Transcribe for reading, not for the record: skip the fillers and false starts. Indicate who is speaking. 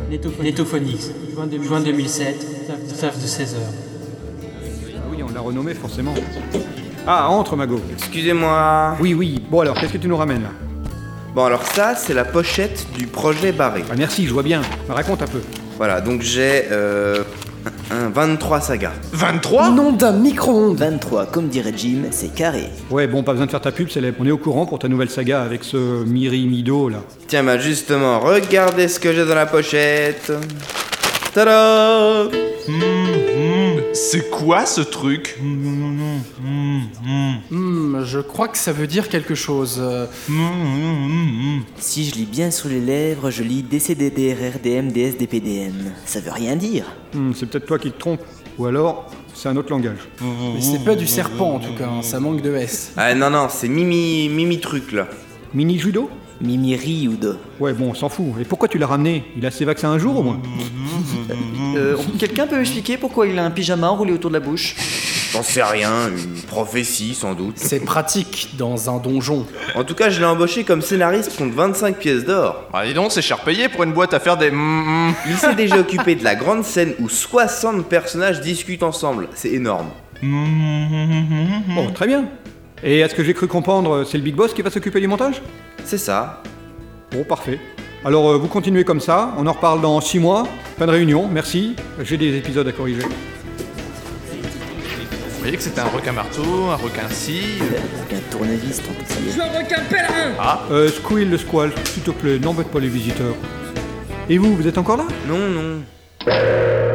Speaker 1: Netophonix, juin 2007, taf de 16h.
Speaker 2: Oui, on l'a renommé forcément. Ah, entre, Mago.
Speaker 3: Excusez-moi.
Speaker 2: Oui. Bon alors, qu'est-ce que tu nous ramènes là?
Speaker 3: Bon alors ça, c'est la pochette du projet barré.
Speaker 2: Ah merci, je vois bien. Raconte un peu.
Speaker 3: Voilà, donc j'ai un 23 sagas.
Speaker 4: 23
Speaker 5: Nom d'un micro-ondes.
Speaker 6: 23, comme dirait Jim, c'est carré.
Speaker 2: Ouais, bon, pas besoin de faire ta pub, Célèbre. On est au courant pour ta nouvelle saga avec ce Miri Mido là.
Speaker 3: Tiens, bah justement, regardez ce que j'ai dans la pochette. Tada!
Speaker 4: C'est quoi ce truc?
Speaker 5: Je crois que ça veut dire quelque chose.
Speaker 6: Si je lis bien sous les lèvres, je lis DCDDRRDM DSDPDM. Ça veut rien dire.
Speaker 2: C'est peut-être toi qui te trompes. Ou alors, c'est un autre langage.
Speaker 5: Mais c'est pas du serpent en tout cas, hein, ça manque de S.
Speaker 3: Ah non, c'est Mimi truc là.
Speaker 2: Mini Judo?
Speaker 6: Mimi Ryudo.
Speaker 2: Ouais, bon, on s'en fout. Et pourquoi tu l'as ramené? Il a ses vaccins un jour au moins?
Speaker 7: Quelqu'un peut m'expliquer pourquoi il a un pyjama enroulé autour de la bouche?
Speaker 3: J'en sais rien, une prophétie sans doute.
Speaker 5: C'est pratique dans un donjon.
Speaker 3: En tout cas, je l'ai embauché comme scénariste contre 25 pièces d'or.
Speaker 4: Ah dis donc, c'est cher payé pour une boîte à faire des...
Speaker 3: Il s'est déjà occupé de la grande scène où 60 personnages discutent ensemble. C'est énorme.
Speaker 2: Bon, très bien. Et est-ce que j'ai cru comprendre, c'est le Big Boss qui va s'occuper du montage?
Speaker 3: C'est ça.
Speaker 2: Bon, parfait. Alors, vous continuez comme ça, on en reparle dans 6 mois. Fin de réunion, merci. J'ai des épisodes à corriger.
Speaker 4: Vous voyez que c'était un requin marteau, un requin scie...
Speaker 6: Un tournevis, ton petit.
Speaker 2: Squill le squal, s'il te plaît, n'embête pas les visiteurs. Et vous êtes encore là?
Speaker 3: Non.